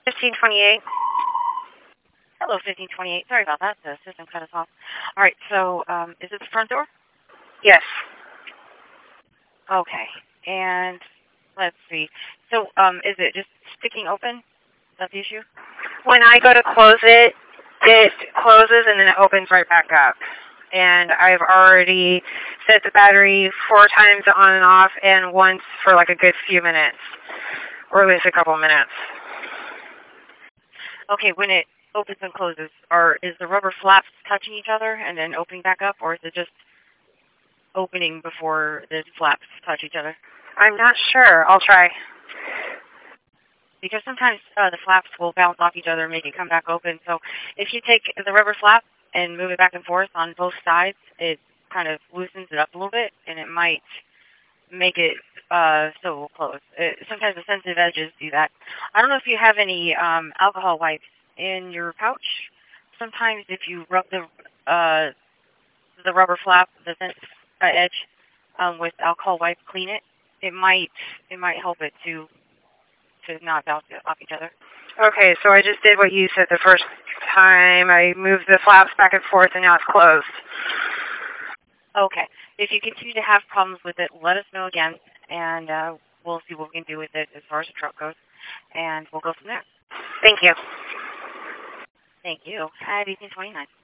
1528. Hello, 1528. Sorry about that. The system cut us off. All right, so is it the front door? Yes. Okay. And let's see. So is it just sticking open? Is that the issue? When I go to close it, it closes and then it opens right back up. And I've already set the battery 4 times on and off, and once for like a good few minutes, or at least a couple minutes. Okay, when it opens and closes, is the rubber flaps touching each other and then opening back up, or is it just opening before the flaps touch each other? I'm not sure. I'll try. Because sometimes the flaps will bounce off each other and make it come back open. So if you take the rubber flap and move it back and forth on both sides, it kind of loosens it up a little bit, and it might make it so it will close. Sometimes the sensitive edges do that. I don't know if you have any alcohol wipes in your pouch. Sometimes if you rub the rubber flap, the sensitive edge, with alcohol wipe, clean it. It might help it to not bounce off each other. Okay, so I just did what you said the first time. I moved the flaps back and forth, and now it's closed. Okay. If you continue to have problems with it, let us know again, and we'll see what we can do with it as far as the truck goes, and we'll go from there. Thank you. Thank you. At 1829.